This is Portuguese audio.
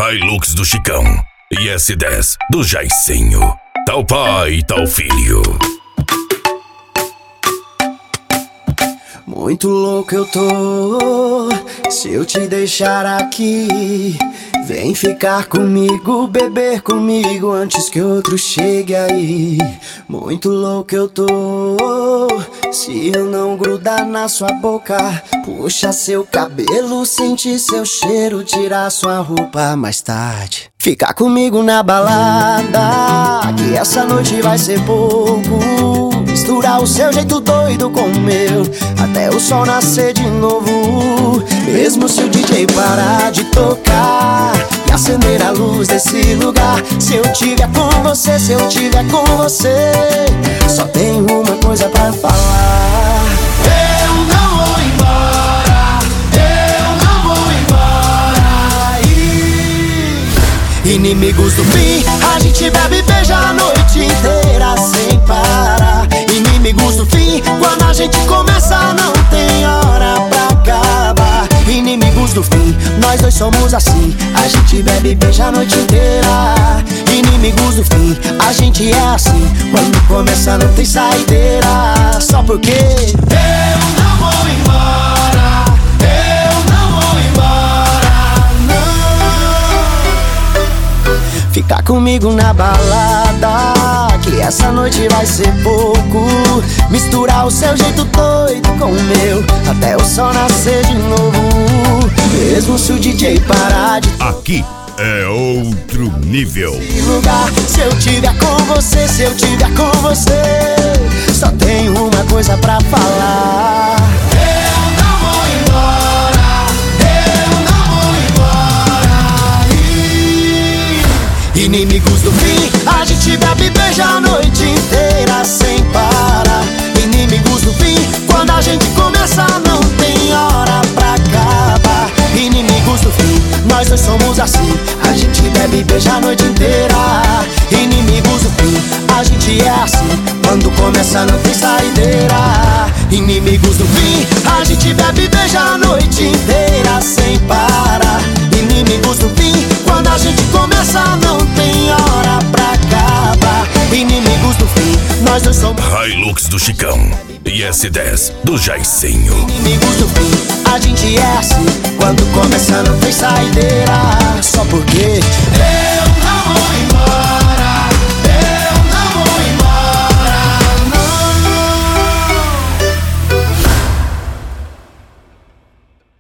Hilux do Chicão e S10 do Jaicinho. Tal pai, tal filho. Muito louco eu tô, se eu te deixar aqui. Vem ficar comigo, beber comigo antes que outro chegue aí. Muito louco eu tô, se eu não grudar na sua boca, puxar seu cabelo, sentir seu cheiro, tirar sua roupa mais tarde. Ficar comigo na balada, que essa noite vai ser pouco. Misturar o seu jeito doido com o meu, até o sol nascer de novo. Mesmo se o DJ parar de tocar e acender a luz desse lugar, se eu tiver com você, se eu tiver com você, só tenho uma coisa pra falar. Eu não vou embora, eu não vou embora. Inimigos do fim, a gente bebe e beija a noite inteira sem parar. Inimigos do fim, quando a gente começa não tem hora pra acabar. Inimigos do fim, nós dois somos assim, a gente bebe e beija a noite inteira. Inimigos do fim, a gente é assim, quando começa não tem saideira. Só porque eu não vou embora, eu não vou embora, não. Ficar comigo na balada, que essa noite vai ser pouco. Misturar o seu jeito doido com o meu, até o sol nascer de novo. Mesmo se o DJ parar de Aqui é outro nível. lugar, se eu tiver com você, se eu tiver com você, só tenho uma coisa pra falar. Eu não vou embora, eu não vou embora. Inimigos do fim, a gente bebe e beija a noite inteira sem parar. Inimigos do fim, quando a gente começa não tem hora pra acabar. Inimigos do fim, nós dois somos assim, a gente bebe e beija a noite inteira. Inimigos do fim, a gente é assim, quando começa não tem saideira. Inimigos do fim, a gente bebe e beija a noite inteira sem parar. Inimigos do fim, quando a gente começa não tem hora pra acabar. Inimigos do fim, nós dois somos Hilux do Chicão e S10 do Jaicinho. inimigos do fim, a gente é assim, quando começa não tem saideira. Só porque eu não vou